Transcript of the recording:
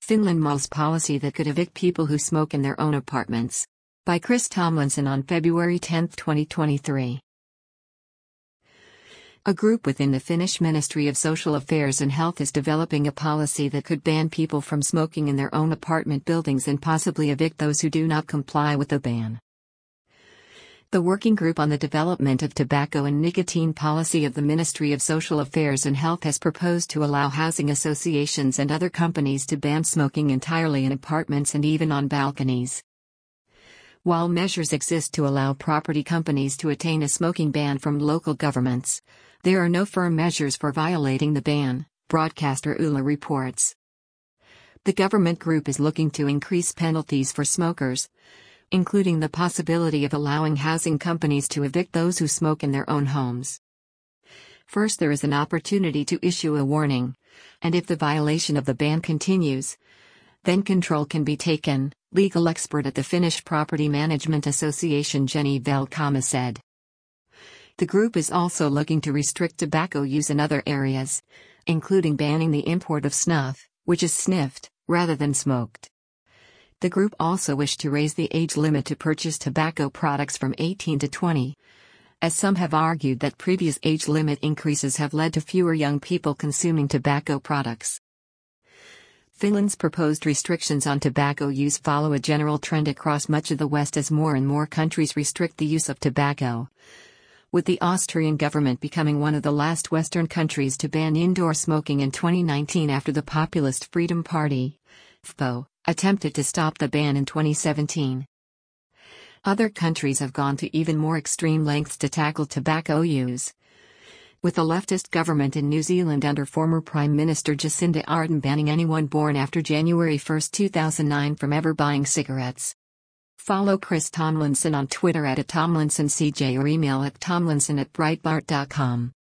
Finland mulls policy that could evict people who smoke in their own apartments. By Chris Tomlinson on February 10, 2023. A group within the Finnish Ministry of Social Affairs and Health is developing a policy that could ban people from smoking in their own apartment buildings and possibly evict those who do not comply with the ban. The Working Group on the Development of Tobacco and Nicotine Policy of the Ministry of Social Affairs and Health has proposed to allow housing associations and other companies to ban smoking entirely in apartments and even on balconies. While measures exist to allow property companies to attain a smoking ban from local governments, there are no firm measures for violating the ban, broadcaster Yle reports. The government group is looking to increase penalties for smokers, including the possibility of allowing housing companies to evict those who smoke in their own homes. First, there is an opportunity to issue a warning, and if the violation of the ban continues, then control can be taken, legal expert at the Finnish Property Management Association Jenny Velkama said. The group is also looking to restrict tobacco use in other areas, including banning the import of snuff, which is sniffed, rather than smoked. The group also wished to raise the age limit to purchase tobacco products from 18 to 20, as some have argued that previous age limit increases have led to fewer young people consuming tobacco products. Finland's proposed restrictions on tobacco use follow a general trend across much of the West as more and more countries restrict the use of tobacco, with the Austrian government becoming one of the last Western countries to ban indoor smoking in 2019 after the Populist Freedom Party, FPÖ, attempted to stop the ban in 2017. Other countries have gone to even more extreme lengths to tackle tobacco use, with the leftist government in New Zealand under former Prime Minister Jacinda Ardern banning anyone born after January 1, 2009 from ever buying cigarettes. Follow Chris Tomlinson on Twitter @TomlinsonCJ or email at tomlinson@breitbart.com.